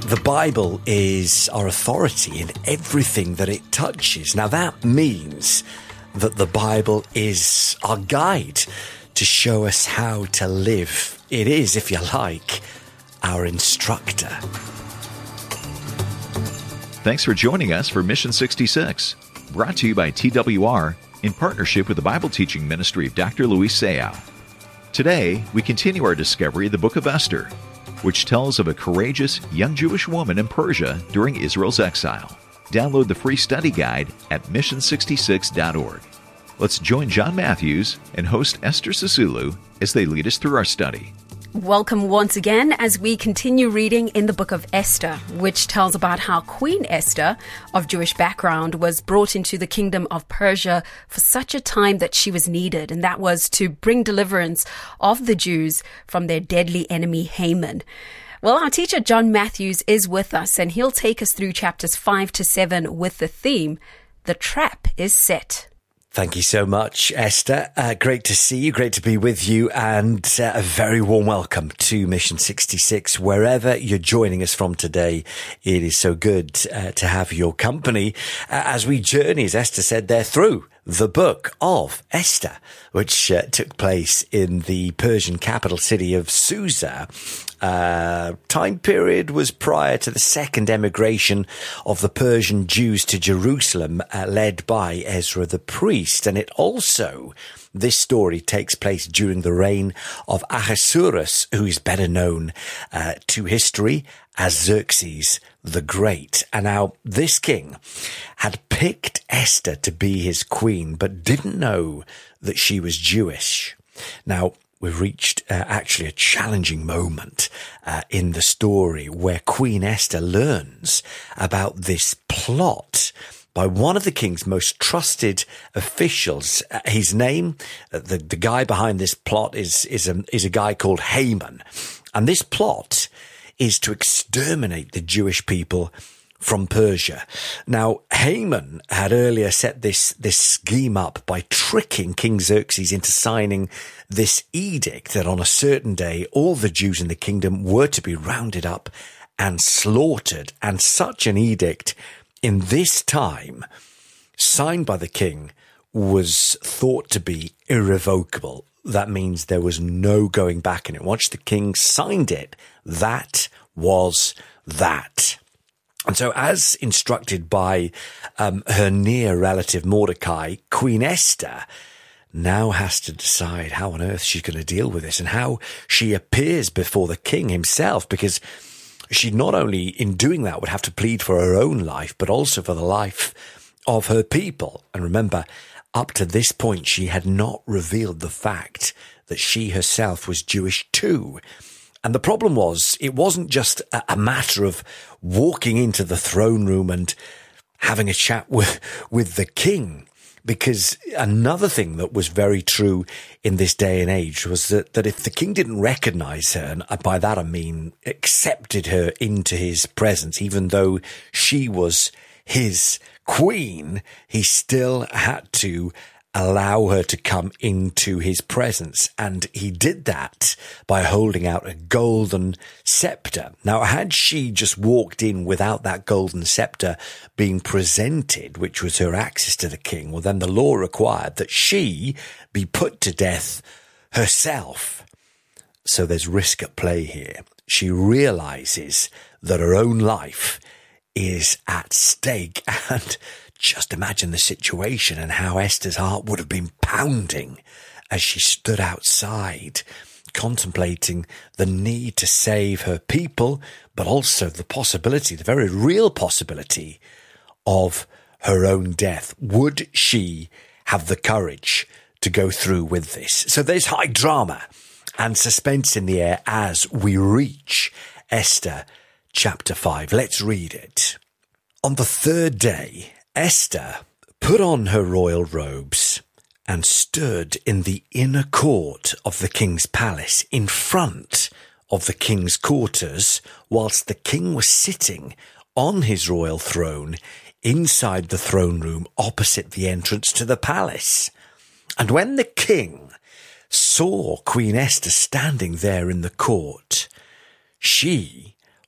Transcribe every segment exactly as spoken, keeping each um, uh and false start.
The Bible is our authority in everything that it touches. Now that means that the Bible is our guide to show us how to live. It is, if you like, our instructor. Thanks for joining us for Mission sixty-six, brought to you by T W R in partnership with the Bible teaching ministry of Doctor Luis Sayao. Today, we continue our discovery of the book of Esther, which tells of a courageous young Jewish woman in Persia during Israel's exile. Download the free study guide at mission sixty-six dot org. Let's join John Matthews and host Esther Sisulu as they lead us through our study. Welcome once again as we continue reading in the book of Esther, which tells about how Queen Esther, of Jewish background, was brought into the kingdom of Persia for such a time that she was needed, and that was to bring deliverance of the Jews from their deadly enemy Haman. Well, our teacher John Matthews is with us, and he'll take us through chapters five to seven with the theme, The Trap is Set. Thank you so much, Esther. Uh, great to see you, great to be with you, and uh, a very warm welcome to Mission sixty-six. Wherever you're joining us from today, it is so good uh, to have your company uh, as we journey, as Esther said there, through the book of Esther, which uh, took place in the Persian capital city of Susa. Uh, time period was prior to the second emigration of the Persian Jews to Jerusalem, uh, led by Ezra the priest. And it also, this story takes place during the reign of Ahasuerus, who is better known uh, to history as Xerxes the Great. And now this king had picked Esther to be his queen, but didn't know that she was Jewish. Now, we've reached uh, actually a challenging moment uh, in the story where Queen Esther learns about this plot by one of the king's most trusted officials. Uh, his name, uh, the, the guy behind this plot is, is, a, is a guy called Haman. And this plot is to exterminate the Jewish people from Persia. Now, Haman had earlier set this, this scheme up by tricking King Xerxes into signing this edict that on a certain day, all the Jews in the kingdom were to be rounded up and slaughtered. And such an edict in this time, signed by the king, was thought to be irrevocable. That means there was no going back in it. Once the king signed it, that was that. And so as instructed by um, her near relative Mordecai, Queen Esther now has to decide how on earth she's going to deal with this and how she appears before the king himself, because she not only in doing that would have to plead for her own life, but also for the life of her people. And remember, up to this point, she had not revealed the fact that she herself was Jewish too. And the problem was, it wasn't just a, a matter of walking into the throne room and having a chat with, with the king, because another thing that was very true in this day and age was that, that if the king didn't recognize her, and by that I mean accepted her into his presence, even though she was his queen, he still had to allow her to come into his presence. And he did that by holding out a golden scepter. Now, had she just walked in without that golden scepter being presented, which was her access to the king, well, then the law required that she be put to death herself. So there's risk at play here. She realizes that her own life is at stake, and just imagine the situation and how Esther's heart would have been pounding as she stood outside, contemplating the need to save her people, but also the possibility, the very real possibility of her own death. Would she have the courage to go through with this? So there's high drama and suspense in the air as we reach Esther chapter five. Let's read it. On the third day, Esther put on her royal robes and stood in the inner court of the king's palace in front of the king's quarters, whilst the king was sitting on his royal throne inside the throne room opposite the entrance to the palace. And when the king saw Queen Esther standing there in the court, she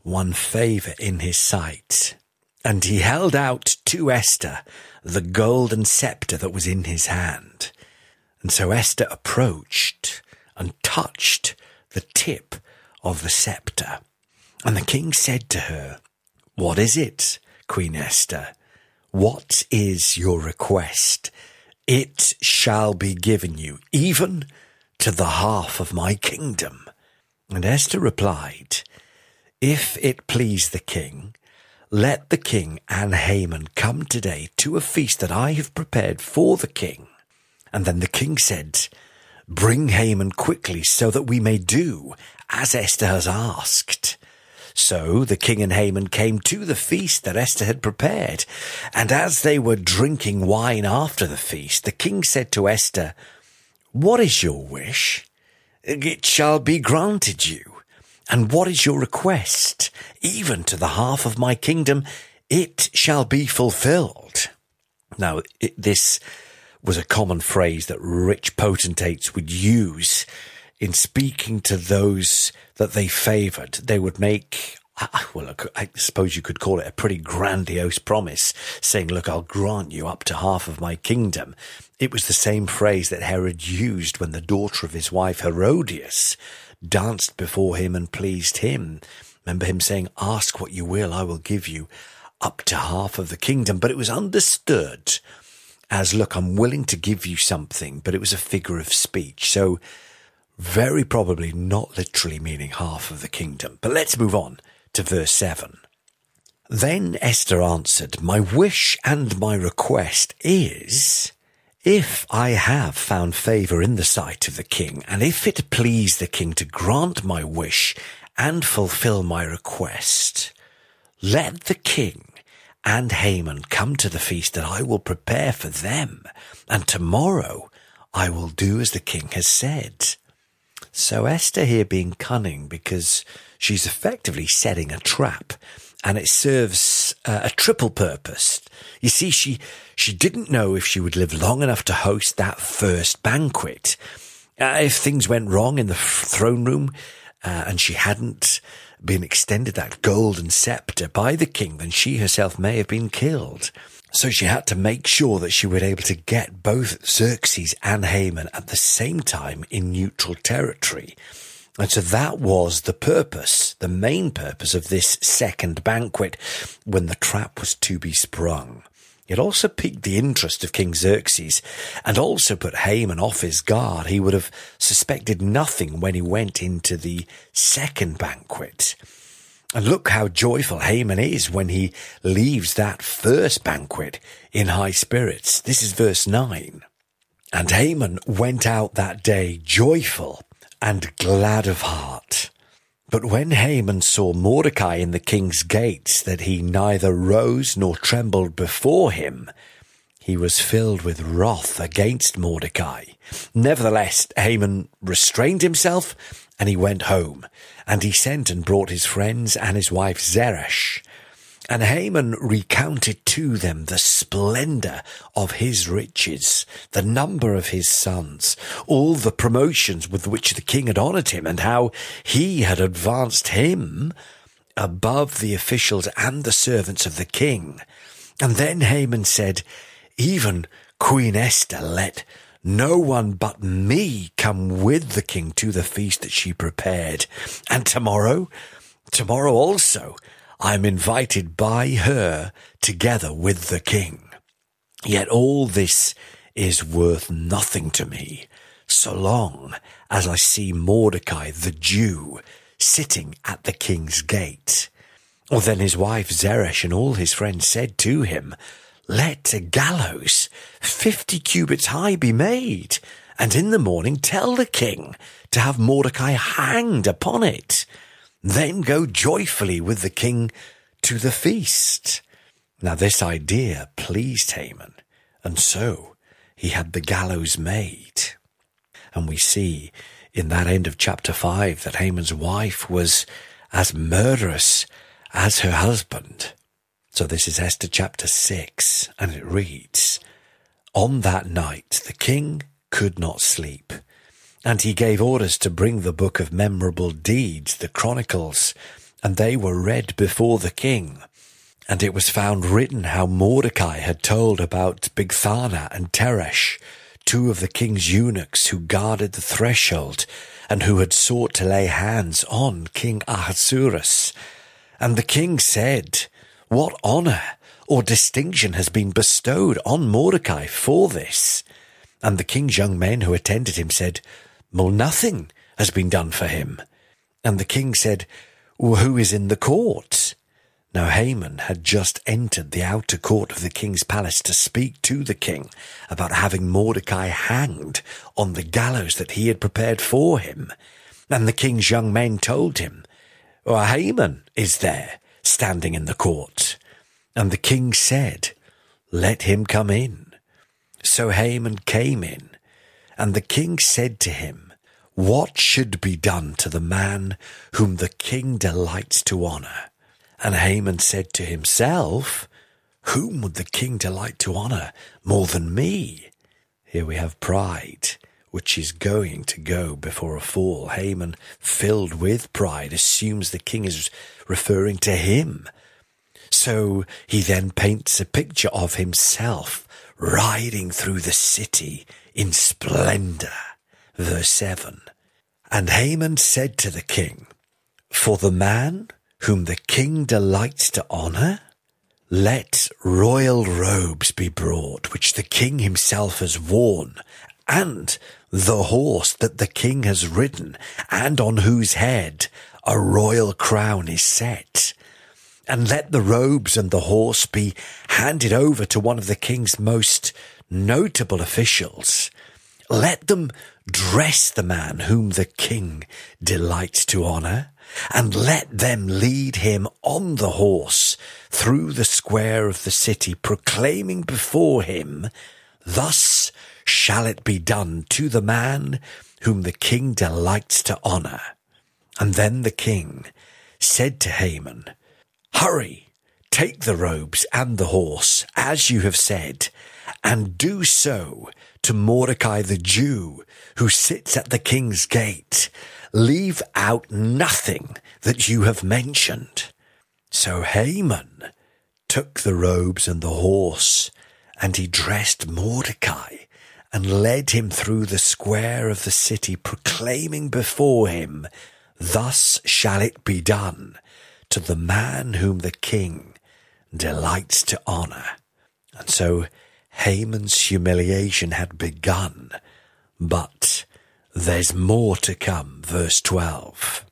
won favour in his sight. And he held out to Esther the golden sceptre that was in his hand. And so Esther approached and touched the tip of the sceptre. And the king said to her, "What is it, Queen Esther? What is your request? It shall be given you, even to the half of my kingdom." And Esther replied, "If it please the king, let the king and Haman come today to a feast that I have prepared for the king." And then the king said, "Bring Haman quickly so that we may do as Esther has asked." So the king and Haman came to the feast that Esther had prepared. And as they were drinking wine after the feast, the king said to Esther, "What is your wish? It shall be granted you. And what is your request? Even to the half of my kingdom, it shall be fulfilled." Now, it, this was a common phrase that rich potentates would use in speaking to those that they favoured. They would make, well, I suppose you could call it a pretty grandiose promise, saying, "Look, I'll grant you up to half of my kingdom." It was the same phrase that Herod used when the daughter of his wife Herodias danced before him and pleased him. Remember him saying, "Ask what you will, I will give you up to half of the kingdom." But it was understood as, "Look, I'm willing to give you something," but it was a figure of speech. So very probably not literally meaning half of the kingdom. But let's move on to verse seven. Then Esther answered, "My wish and my request is, if I have found favour in the sight of the king, and if it please the king to grant my wish and fulfil my request, let the king and Haman come to the feast that I will prepare for them, and tomorrow I will do as the king has said." So Esther here being cunning, because she's effectively setting a trap, and it serves uh, a triple purpose. You see, she she didn't know if she would live long enough to host that first banquet. Uh, if things went wrong in the f- throne room, uh, and she hadn't been extended that golden sceptre by the king, then she herself may have been killed. So she had to make sure that she would be able to get both Xerxes and Haman at the same time in neutral territory. And so that was the purpose, the main purpose of this second banquet when the trap was to be sprung. It also piqued the interest of King Xerxes and also put Haman off his guard. He would have suspected nothing when he went into the second banquet. And look how joyful Haman is when he leaves that first banquet in high spirits. This is verse nine. "And Haman went out that day joyful and glad of heart. But when Haman saw Mordecai in the king's gates, that he neither rose nor trembled before him, he was filled with wrath against Mordecai. Nevertheless, Haman restrained himself, and he went home, and he sent and brought his friends and his wife Zeresh. And Haman recounted to them the splendour of his riches, the number of his sons, all the promotions with which the king had honoured him, and how he had advanced him above the officials and the servants of the king. And then Haman said, Even Queen Esther let no one but me come with the king to the feast that she prepared. And tomorrow, tomorrow also, I am invited by her together with the king. Yet all this is worth nothing to me, so long as I see Mordecai the Jew sitting at the king's gate. Or then his wife Zeresh and all his friends said to him, Let a gallows fifty cubits high be made, and in the morning tell the king to have Mordecai hanged upon it. Then go joyfully with the king to the feast. Now this idea pleased Haman, and so he had the gallows made. And we see in that end of chapter five that Haman's wife was as murderous as her husband. So this is Esther chapter six, and it reads, On that night the king could not sleep, and he gave orders to bring the book of memorable deeds, the chronicles and they were read before the king. And it was found written how Mordecai had told about Bigthana and Teresh, two of the king's eunuchs who guarded the threshold and who had sought to lay hands on King Ahasuerus. And the king said, "What honor or distinction has been bestowed on Mordecai for this?" And the king's young men who attended him said, "Well, nothing has been done for him." And the king said, "Well, who is in the court?" Now Haman had just entered the outer court of the king's palace to speak to the king about having Mordecai hanged on the gallows that he had prepared for him. And the king's young men told him, "Well, Haman is there, standing in the court." And the king said, "Let him come in." So Haman came in, and the king said to him, "What should be done to the man whom the king delights to honor?" And Haman said to himself, "Whom would the king delight to honor more than me?" Here we have pride, which is going to go before a fall. Haman, filled with pride, assumes the king is referring to him. So he then paints a picture of himself riding through the city in splendor. Verse seven. And Haman said to the king, "For the man whom the king delights to honor, let royal robes be brought, which the king himself has worn, and the horse that the king has ridden, and on whose head a royal crown is set. And let the robes and the horse be handed over to one of the king's most notable officials. Let them dress the man whom the king delights to honor, and let them lead him on the horse through the square of the city, proclaiming before him, 'Thus shall it be done to the man whom the king delights to honor.' And then the king said to Haman, 'Hurry, take the robes and the horse, as you have said, and do so to Mordecai the Jew, who sits at the king's gate. Leave out nothing that you have mentioned.' So Haman took the robes and the horse, and he dressed Mordecai, and led him through the square of the city, proclaiming before him, 'Thus shall it be done to the man whom the king delights to honor.' And so Haman's humiliation had begun, but there's more to come. Verse twelve.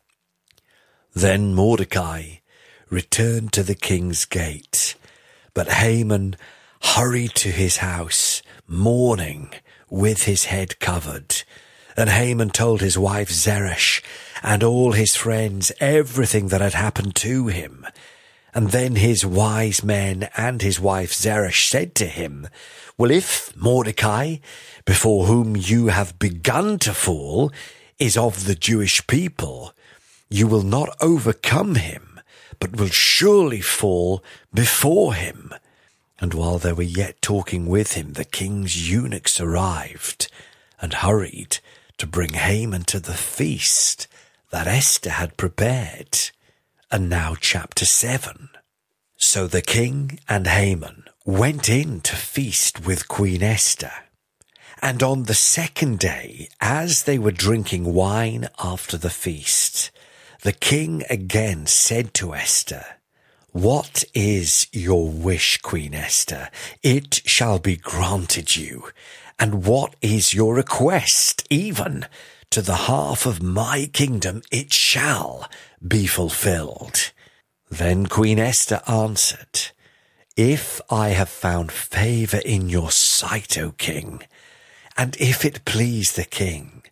Then Mordecai returned to the king's gate, but Haman hurried to his house, mourning with his head covered. And Haman told his wife Zeresh and all his friends everything that had happened to him. And then his wise men and his wife Zeresh said to him, 'Well, if Mordecai, before whom you have begun to fall, is of the Jewish people, you will not overcome him, but will surely fall before him.' And while they were yet talking with him, the king's eunuchs arrived and hurried to bring Haman to the feast that Esther had prepared. And now chapter seven. So the king and Haman went in to feast with Queen Esther. And on the second day, as they were drinking wine after the feast, the king again said to Esther, 'What is your wish, Queen Esther? It shall be granted you. And what is your request? Even to the half of my kingdom it shall be fulfilled.' Then Queen Esther answered, 'If I have found favor in your sight, O king, and if it please the king,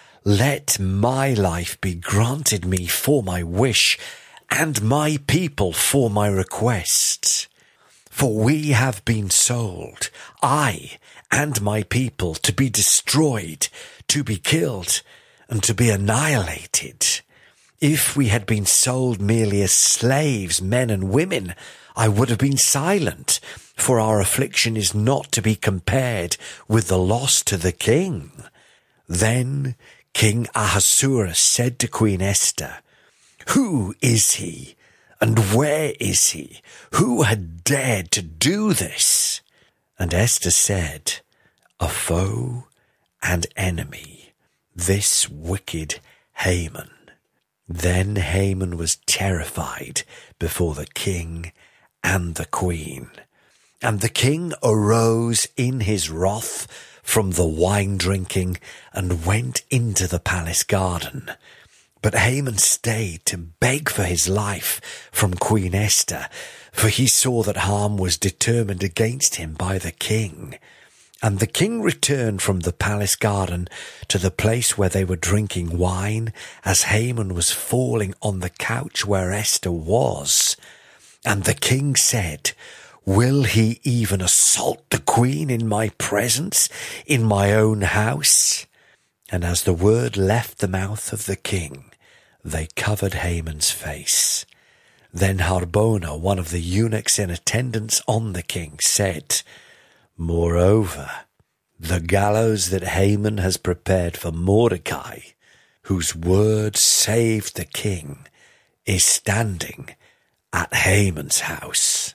let my life be granted me for my wish, and my people for my request. For we have been sold, I and my people, to be destroyed, to be killed, and to be annihilated. If we had been sold merely as slaves, men and women, I would have been silent, for our affliction is not to be compared with the loss to the king.' Then King Ahasuerus said to Queen Esther, Who is he? And where is he? Who had dared to do this? And Esther said, a foe and enemy, this wicked Haman. Then Haman was terrified before the king and the queen. And the king arose in his wrath from the wine drinking and went into the palace garden. But Haman stayed to beg for his life from Queen Esther, for he saw that harm was determined against him by the king. And the king returned from the palace garden to the place where they were drinking wine, as Haman was falling on the couch where Esther was. And the king said, will he even assault the queen in my presence, in my own house? And as the word left the mouth of the king, they covered Haman's face. Then Harbona, one of the eunuchs in attendance on the king, said, moreover, the gallows that Haman has prepared for Mordecai, whose word saved the king, is standing at Haman's house,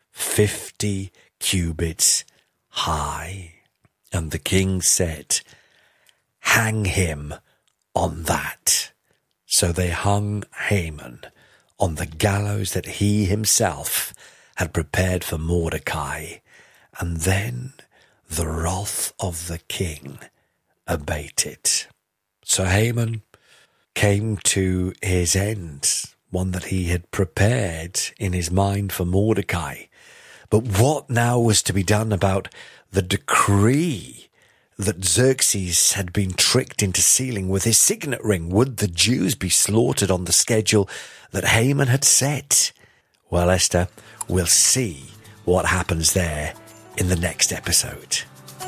fifty cubits high. And the king said, hang him on that. So they hung Haman on the gallows that he himself had prepared for Mordecai. And then the wrath of the king abated. So Haman came to his end, one that he had prepared in his mind for Mordecai. But what now was to be done about the decree that Xerxes had been tricked into sealing with his signet ring? Would the Jews be slaughtered on the schedule that Haman had set? Well, Esther, we'll see what happens there in the next episode.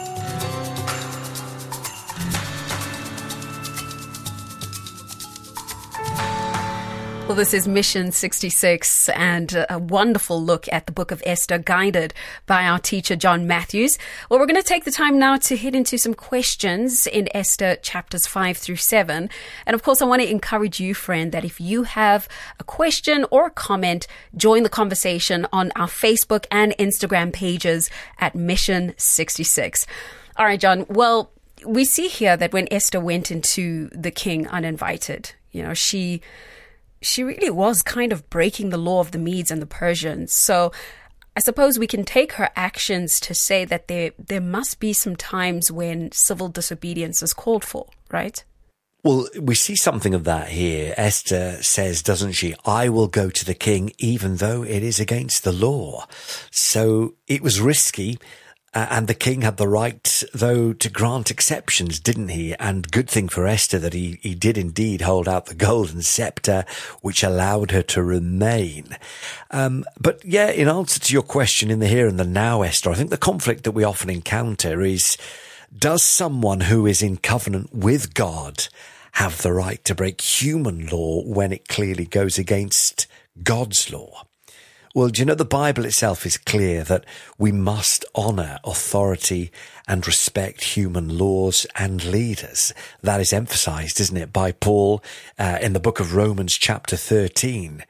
Well, this is Mission sixty-six, and a wonderful look at the book of Esther, guided by our teacher, John Matthews. Well, we're going to take the time now to head into some questions in Esther chapters five through seven. And of course, I want to encourage you, friend, that if you have a question or a comment, join the conversation on our Facebook and Instagram pages at Mission sixty-six. All right, John. Well, we see here that when Esther went into the king uninvited, you know, she... she really was kind of breaking the law of the Medes and the Persians. So I suppose we can take her actions to say that there there must be some times when civil disobedience is called for, right? Well, we see something of that here. Esther says, doesn't she, I will go to the king even though it is against the law. So it was risky. Uh, and the king had the right, though, to grant exceptions, didn't he? And good thing for Esther that he, he did indeed hold out the golden scepter, which allowed her to remain. Um, but yeah, in answer to your question in the here and the now, Esther, I think the conflict that we often encounter is, does someone who is in covenant with God have the right to break human law when it clearly goes against God's law? Well, do you know, the Bible itself is clear that we must honour authority and respect human laws and leaders. That is emphasised, isn't it, by Paul uh, in the book of Romans chapter thirteen.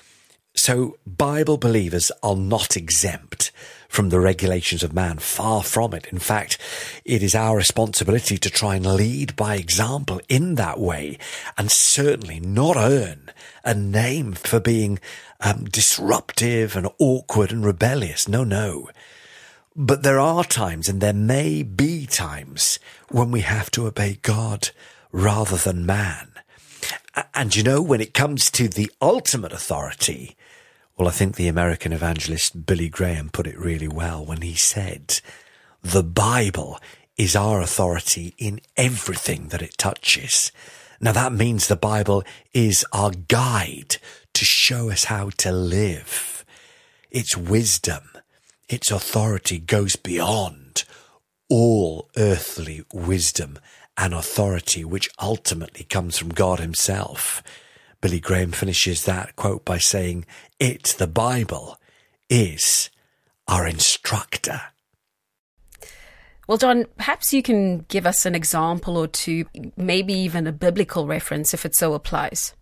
So Bible believers are not exempt from the regulations of man, far from it. In fact, it is our responsibility to try and lead by example in that way, and certainly not earn a name for being um, disruptive and awkward and rebellious. No, no. But there are times, and there may be times, when we have to obey God rather than man. And you know, when it comes to the ultimate authority, well, I think the American evangelist Billy Graham put it really well when he said, the Bible is our authority in everything that it touches. Now, that means the Bible is our guide to show us how to live. Its wisdom, its authority goes beyond all earthly wisdom and authority, which ultimately comes from God himself. Billy Graham finishes that quote by saying, it, the Bible, is our instructor. Well, John, perhaps you can give us an example or two, maybe even a biblical reference if it so applies.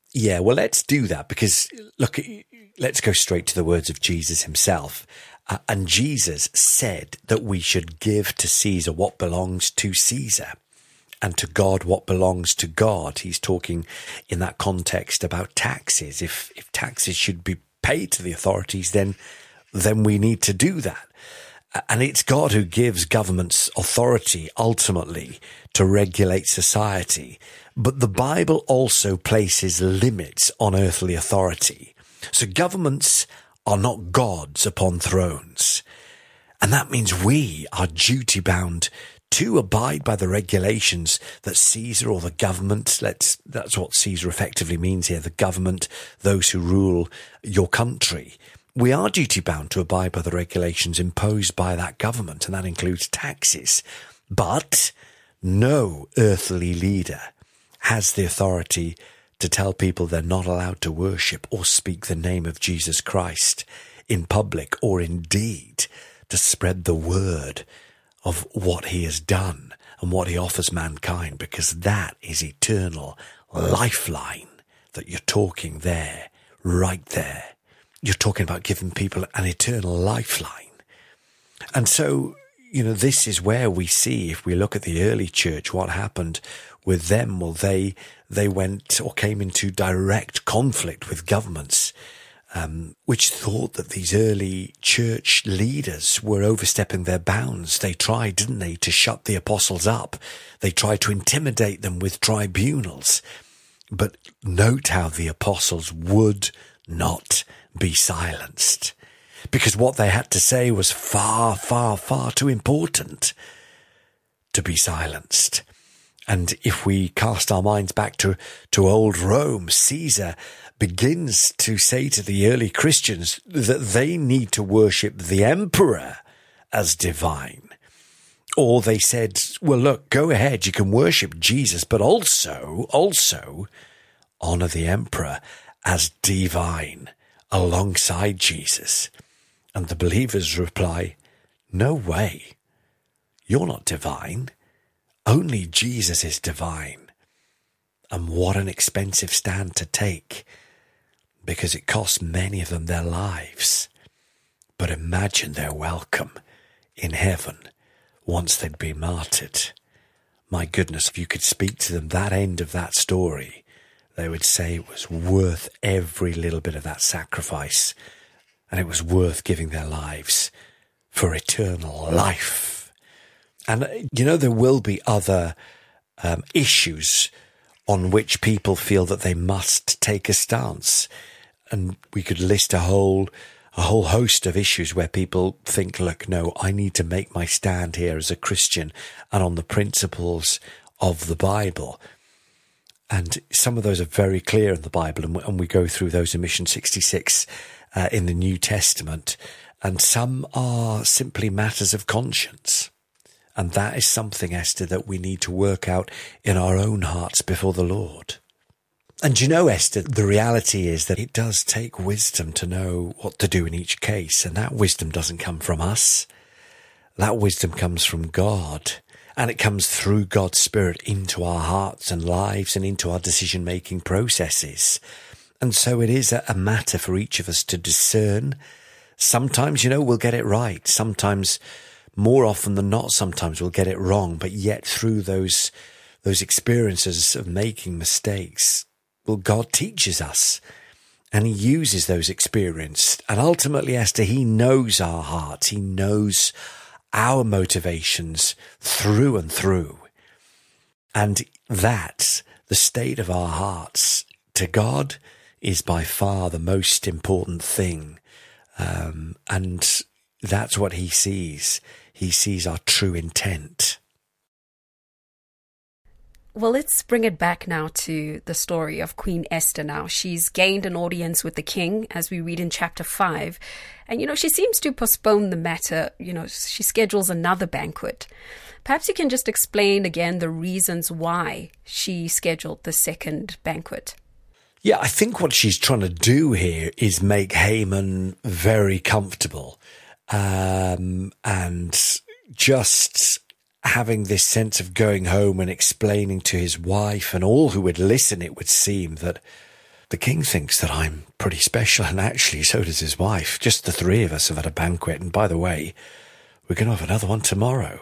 Yeah, well, let's do that because, look, let's go straight to the words of Jesus himself. Uh, and Jesus said that we should give to Caesar what belongs to Caesar and to God what belongs to God. He's talking in that context about taxes. If if taxes should be paid to the authorities, then then we need to do that. And it's God who gives governments authority ultimately to regulate society. But the Bible also places limits on earthly authority. So governments are not gods upon thrones. And that means we are duty bound to abide by the regulations that Caesar or the government, let's, that's what Caesar effectively means here, the government, those who rule your country. We are duty bound to abide by the regulations imposed by that government, and that includes taxes. But no earthly leader has the authority to tell people they're not allowed to worship or speak the name of Jesus Christ in public, or indeed to spread the word of what he has done and what he offers mankind, because that is eternal lifeline that you're talking there, right there. You're talking about giving people an eternal lifeline. And so, you know, this is where we see, if we look at the early church, what happened with them. Well, they, they went or came into direct conflict with governments, um, which thought that these early church leaders were overstepping their bounds. They tried, didn't they, to shut the apostles up. They tried to intimidate them with tribunals. But note how the apostles would not be silenced, because what they had to say was far, far, far too important to be silenced. And if we cast our minds back to, to old Rome, Caesar begins to say to the early Christians that they need to worship the emperor as divine. Or they said, well, look, go ahead, you can worship Jesus, but also, also honor the emperor as divine alongside Jesus. And the believers reply, no way, you're not divine. Only Jesus is divine. And what an expensive stand to take, because it cost many of them their lives. But imagine their welcome in heaven once they'd been martyred. My goodness, if you could speak to them that end of that story, they would say it was worth every little bit of that sacrifice, and it was worth giving their lives for eternal life. And, you know, there will be other um, issues on which people feel that they must take a stance. And we could list a whole a whole host of issues where people think, look, no, I need to make my stand here as a Christian and on the principles of the Bible. And some of those are very clear in the Bible, and we, and we go through those in Mission sixty-six uh, in the New Testament. And some are simply matters of conscience. And that is something, Esther, that we need to work out in our own hearts before the Lord. And you know, Esther, the reality is that it does take wisdom to know what to do in each case. And that wisdom doesn't come from us. That wisdom comes from God. And it comes through God's Spirit into our hearts and lives and into our decision-making processes. And so it is a matter for each of us to discern. Sometimes, you know, we'll get it right. Sometimes, more often than not, sometimes we'll get it wrong. But yet through those, those experiences of making mistakes, well, God teaches us. And he uses those experiences. And ultimately, Esther, he knows our hearts. He knows our motivations through and through. And that, the state of our hearts to God, is by far the most important thing. Um, and that's what he sees. He sees our true intent. Well, let's bring it back now to the story of Queen Esther now. She's gained an audience with the king, as we read in chapter five. And, you know, she seems to postpone the matter. You know, she schedules another banquet. Perhaps you can just explain again the reasons why she scheduled the second banquet. Yeah, I think what she's trying to do here is make Haman very comfortable. Um, and just having this sense of going home and explaining to his wife and all who would listen, it would seem that the king thinks that I'm pretty special, and actually so does his wife. Just the three of us have had a banquet, and by the way, we're going to have another one tomorrow.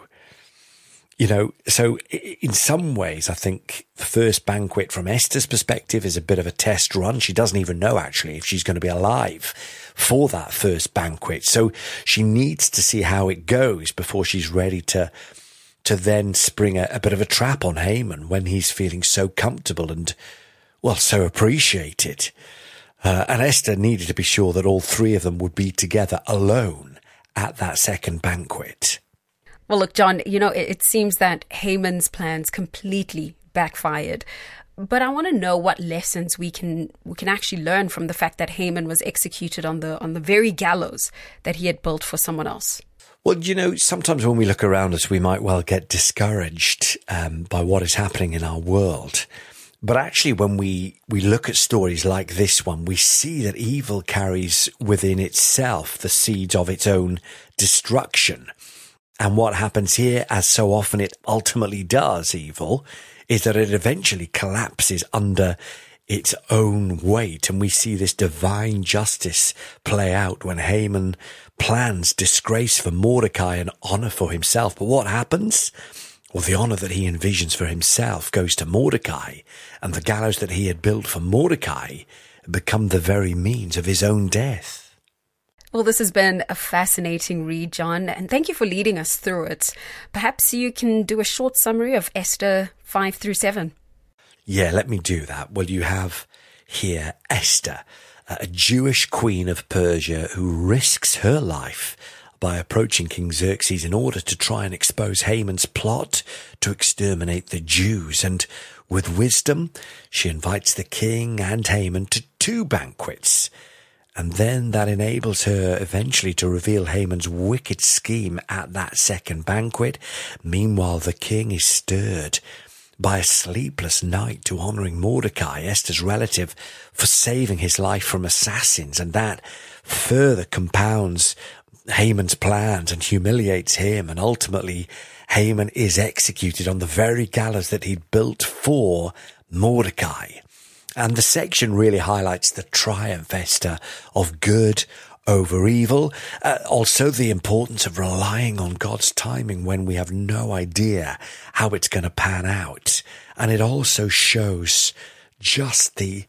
You know, so in some ways, I think the first banquet from Esther's perspective is a bit of a test run. She doesn't even know, actually, if she's going to be alive for that first banquet. So she needs to see how it goes before she's ready to to then spring a, a bit of a trap on Haman when he's feeling so comfortable and, well, so appreciated. Uh, and Esther needed to be sure that all three of them would be together alone at that second banquet. Well, look, John, you know, it, it seems that Haman's plans completely backfired. But I want to know what lessons we can we can actually learn from the fact that Haman was executed on the on the very gallows that he had built for someone else. Well, you know, sometimes when we look around us, we might well get discouraged um, by what is happening in our world. But actually, when we, we look at stories like this one, we see that evil carries within itself the seeds of its own destruction. And what happens here, as so often it ultimately does, evil, is that it eventually collapses under its own weight. And we see this divine justice play out when Haman plans disgrace for Mordecai and honor for himself. But what happens? Well, the honor that he envisions for himself goes to Mordecai, and the gallows that he had built for Mordecai become the very means of his own death. Well, this has been a fascinating read, John, and thank you for leading us through it. Perhaps you can do a short summary of Esther five through seven. Yeah, let me do that. Well, you have here Esther, a Jewish queen of Persia who risks her life by approaching King Xerxes in order to try and expose Haman's plot to exterminate the Jews. And with wisdom, she invites the king and Haman to two banquets. And then that enables her eventually to reveal Haman's wicked scheme at that second banquet. Meanwhile, the king is stirred by a sleepless night to honoring Mordecai, Esther's relative, for saving his life from assassins. And that further compounds Haman's plans and humiliates him. And ultimately, Haman is executed on the very gallows that he'd built for Mordecai. And the section really highlights the triumph, Esther, of good over evil. Uh, also the importance of relying on God's timing when we have no idea how it's going to pan out. And it also shows just the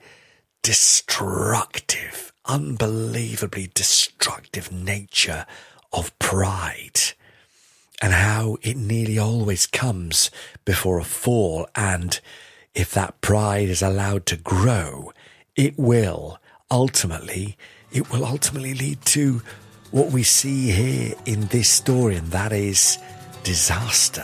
destructive, unbelievably destructive nature of pride, and how it nearly always comes before a fall. And if that pride is allowed to grow, it will ultimately, it will ultimately lead to what we see here in this story, and that is disaster.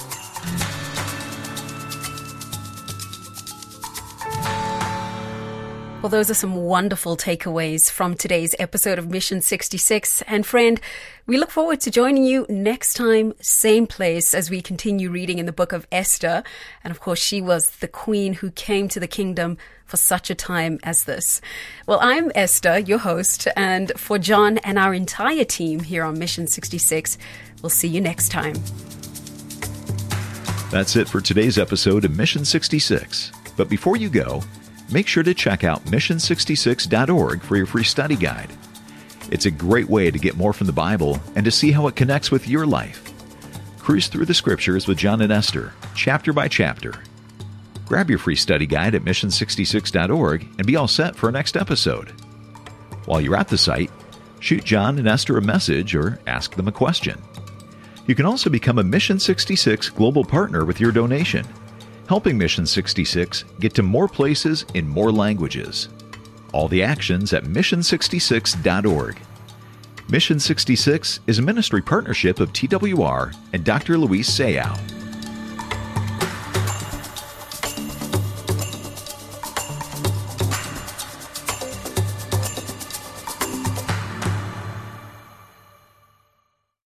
Well, those are some wonderful takeaways from today's episode of Mission sixty-six. And friend, we look forward to joining you next time, same place, as we continue reading in the book of Esther. And of course, she was the queen who came to the kingdom for such a time as this. Well, I'm Esther, your host, and for John and our entire team here on Mission sixty-six, we'll see you next time. That's it for today's episode of Mission sixty-six. But before you go, make sure to check out mission sixty-six dot org for your free study guide. It's a great way to get more from the Bible and to see how it connects with your life. Cruise through the scriptures with John and Esther, chapter by chapter. Grab your free study guide at mission sixty-six dot org and be all set for our next episode. While you're at the site, shoot John and Esther a message or ask them a question. You can also become a Mission sixty-six Global Partner with your donation, helping Mission sixty-six get to more places in more languages. All the actions at mission sixty-six dot org. Mission sixty-six is a ministry partnership of T W R and Doctor Luis Sayao.